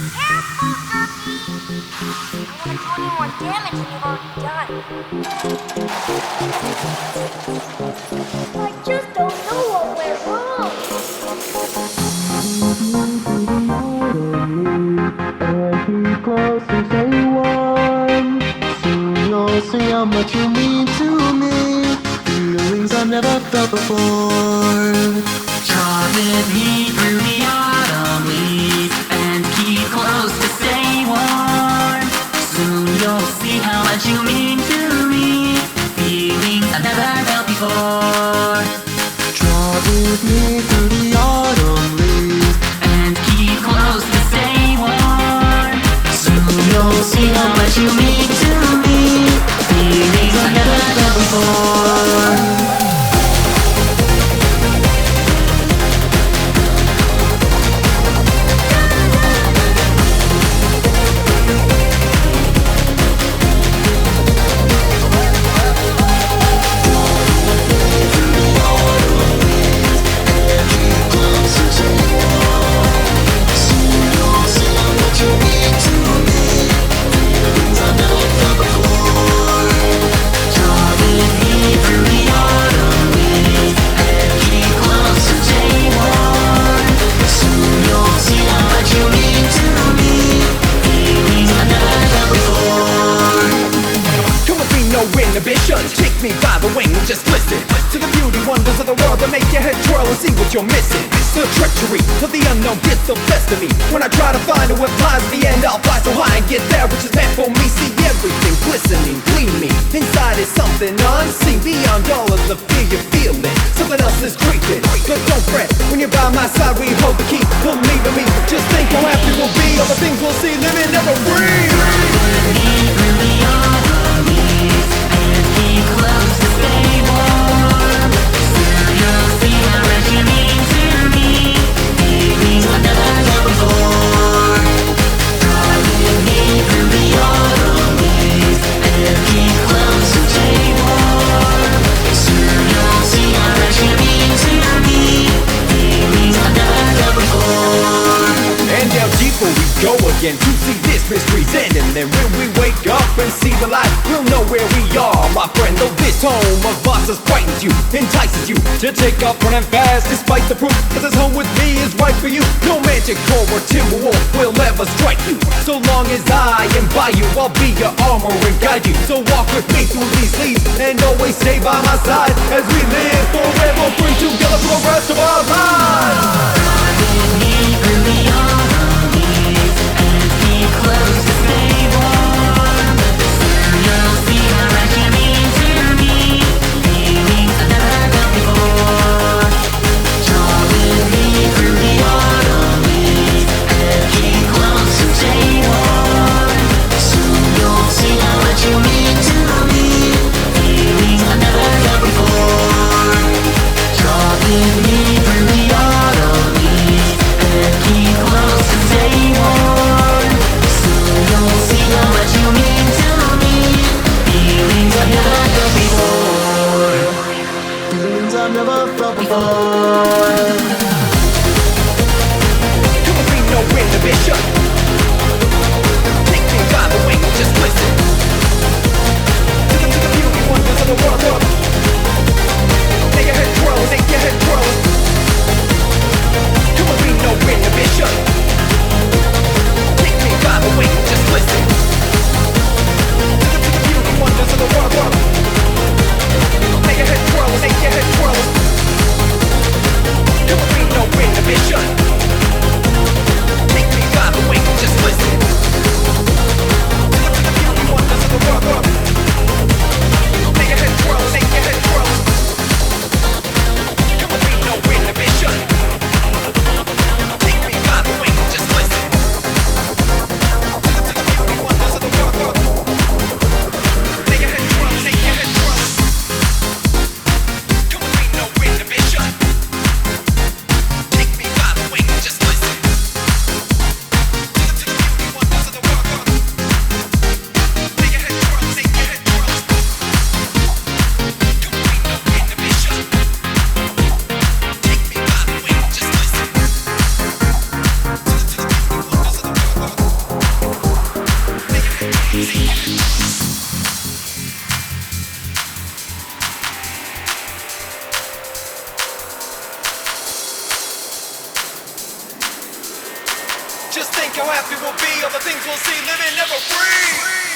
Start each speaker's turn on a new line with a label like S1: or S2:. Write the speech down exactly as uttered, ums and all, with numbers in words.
S1: Careful, Ducky! I don't want to do any more damage than you've already done. I just don't know what went wrong.
S2: And keep close and stay warm. Soon you'll see how much you mean to me. Feelings I've never felt before.
S3: Draw with me through the autumn leaves and keep close to stay warm. Soon you'll see how much you mean to me. Feelings I've never felt before.
S2: Draw with me through the autumn leaves
S3: and keep close to stay warm. Soon you'll see how much you mean to me. Feelings I've never felt before.
S4: Take me by the wing, just listen to the beauty wonders of the world that make your head twirl and see what you're missing. The treachery of the unknown gets the best of me. When I try to find who it flies, at the end I'll fly so high and get there, which is meant for me. See everything glistening, gleaming. Inside is something unseen, beyond all of the fear you're feeling. Something else is creeping, but don't fret. When you're by my side, we hold the key. Believe in me, just think how happy we'll be. All the things we'll see, living, never breathe.
S3: Keep close to stay warm. Soon you'll see how much you mean to me. Feelings I've never felt before. Draw with me through the autumn leaves and keep close to stay warm. Soon you'll see how much you mean to me. Feelings I've never felt before.
S4: And down deeper we go again to see this mystery's end. And then when we wake up and see the light, we'll know where we are, my friend. Though this home of bosses frightens you, entices you to take off running fast despite the proof that this home with me is right for you. No magic core or timberwolf will ever strike you. So long as I am by you, I'll be your armor and guide you. So walk with me through these leaves and always stay by my side as we live forever, bring together for the rest of our lives.
S3: Close to stay warm. Soon you'll see how much you mean to me. Feelings I've never felt before. Draw with me through the autumn leaves and keep close to stay warm. Soon you'll see how much you mean to me. Feelings I've never felt before. Draw with me through the autumn leaves and keep close to stay warm. You'll see how much you mean to me. Feelings I've never felt before.
S2: Feelings I've never felt before.
S4: There will be no inhibition. Take me by the wing, just listen to the, to the beauty wonders of the world. Make your head twirl, make your head twirl. There will be no inhibition. think how happy we'll be, all the things we'll see, living never free.